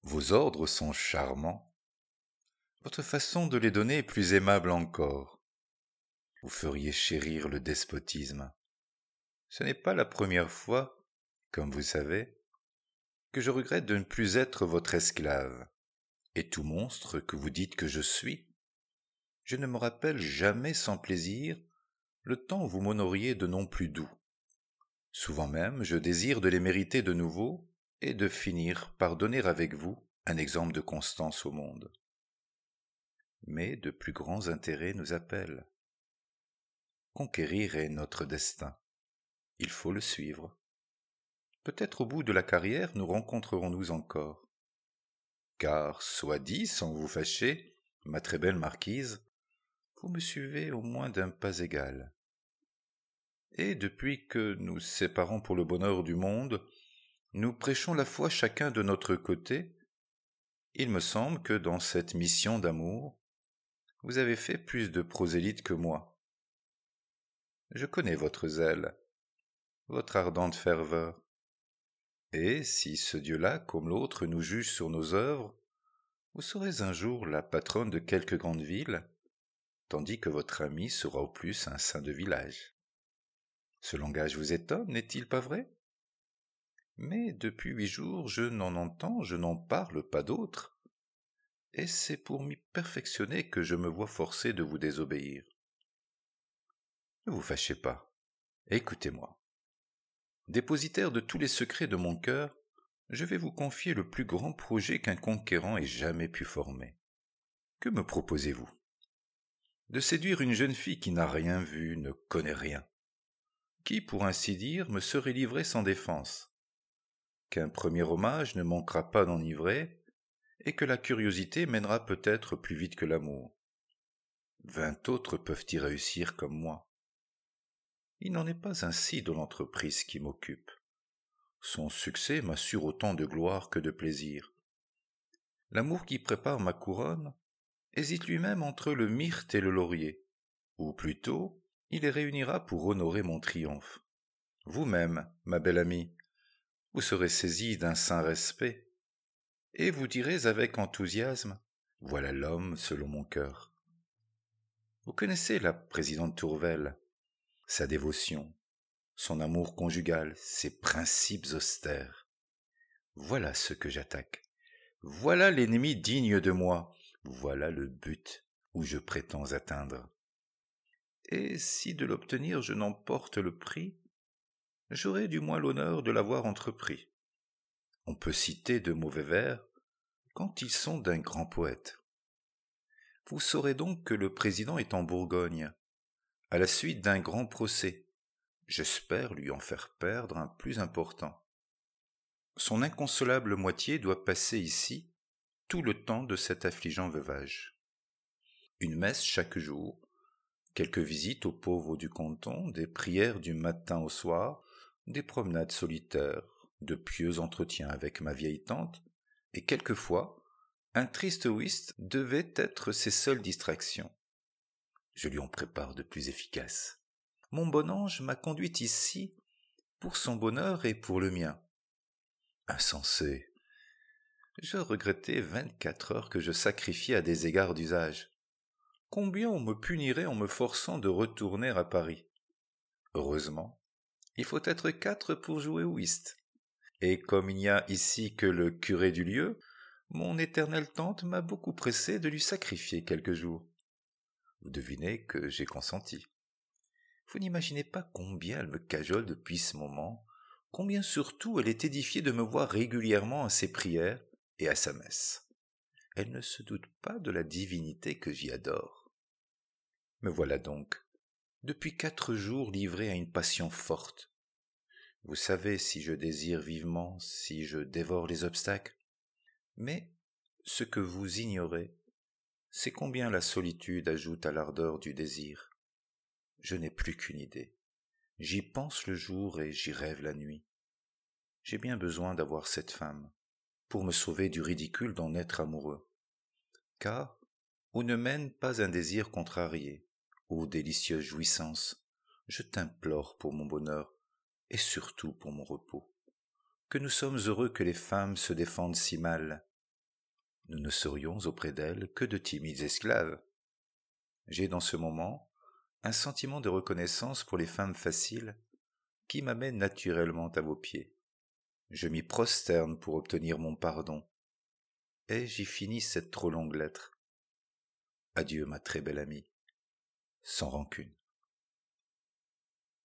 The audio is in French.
Vos ordres sont charmants. Votre façon de les donner est plus aimable encore. Vous feriez chérir le despotisme. Ce n'est pas la première fois, comme vous savez, que je regrette de ne plus être votre esclave. Et tout monstre que vous dites que je suis, je ne me rappelle jamais sans plaisir le temps où vous m'honoriez de noms plus doux. Souvent même, je désire de les mériter de nouveau et de finir par donner avec vous un exemple de constance au monde. Mais de plus grands intérêts nous appellent. Conquérir est notre destin. Il faut le suivre. Peut-être au bout de la carrière nous rencontrerons-nous encore. Car, soit dit sans vous fâcher, ma très belle marquise, vous me suivez au moins d'un pas égal. Et depuis que nous séparons pour le bonheur du monde, nous prêchons la foi chacun de notre côté. Il me semble que dans cette mission d'amour, vous avez fait plus de prosélytes que moi. Je connais votre zèle, votre ardente ferveur. Et si ce Dieu-là, comme l'autre, nous juge sur nos œuvres, vous serez un jour la patronne de quelque grande ville, tandis que votre ami sera au plus un saint de village. Ce langage vous étonne, n'est-il pas vrai? Mais depuis 8 jours, je n'en entends, je n'en parle pas d'autre, et c'est pour m'y perfectionner que je me vois forcé de vous désobéir. Ne vous fâchez pas, écoutez-moi. Dépositaire de tous les secrets de mon cœur, je vais vous confier le plus grand projet qu'un conquérant ait jamais pu former. Que me proposez-vous? De séduire une jeune fille qui n'a rien vu, ne connaît rien, qui, pour ainsi dire, me serait livrée sans défense, qu'un premier hommage ne manquera pas d'enivrer, et que la curiosité mènera peut-être plus vite que l'amour. 20 autres peuvent y réussir comme moi. Il n'en est pas ainsi de l'entreprise qui m'occupe. Son succès m'assure autant de gloire que de plaisir. L'amour qui prépare ma couronne hésite lui-même entre le myrte et le laurier, ou plutôt, il les réunira pour honorer mon triomphe. Vous-même, ma belle amie, vous serez saisie d'un saint respect, et vous direz avec enthousiasme, voilà l'homme selon mon cœur. Vous connaissez la présidente Tourvel, sa dévotion, son amour conjugal, ses principes austères. Voilà ce que j'attaque. Voilà l'ennemi digne de moi. Voilà le but où je prétends atteindre. Et si de l'obtenir je n'emporte le prix, j'aurai du moins l'honneur de l'avoir entrepris. On peut citer de mauvais vers quand ils sont d'un grand poète. Vous saurez donc que le président est en Bourgogne, à la suite d'un grand procès. J'espère lui en faire perdre un plus important. Son inconsolable moitié doit passer ici tout le temps de cet affligeant veuvage. Une messe chaque jour, quelques visites aux pauvres du canton, des prières du matin au soir, des promenades solitaires, de pieux entretiens avec ma vieille tante, et quelquefois, un triste whist devait être ses seules distractions. Je lui en prépare de plus efficaces. Mon bon ange m'a conduite ici pour son bonheur et pour le mien. Insensé! Je regrettais 24 heures que je sacrifiais à des égards d'usage. Combien on me punirait en me forçant de retourner à Paris? Heureusement, il faut être 4 pour jouer au whist. Et comme il n'y a ici que le curé du lieu, mon éternelle tante m'a beaucoup pressé de lui sacrifier quelques jours. Vous devinez que j'ai consenti. Vous n'imaginez pas combien elle me cajole depuis ce moment, combien surtout elle est édifiée de me voir régulièrement à ses prières et à sa messe. Elle ne se doute pas de la divinité que j'y adore. Me voilà donc, depuis 4 jours livré à une passion forte. Vous savez si je désire vivement, si je dévore les obstacles. Mais ce que vous ignorez, c'est combien la solitude ajoute à l'ardeur du désir. Je n'ai plus qu'une idée. J'y pense le jour et j'y rêve la nuit. J'ai bien besoin d'avoir cette femme, pour me sauver du ridicule d'en être amoureux. Car, où ne mène pas un désir contrarié, ô délicieuse jouissance, je t'implore pour mon bonheur, et surtout pour mon repos. Que nous sommes heureux que les femmes se défendent si mal. nous ne serions auprès d'elle que de timides esclaves. J'ai dans ce moment un sentiment de reconnaissance pour les femmes faciles qui m'amène naturellement à vos pieds. Je m'y prosterne pour obtenir mon pardon, et j'y finis cette trop longue lettre. Adieu, ma très belle amie, sans rancune.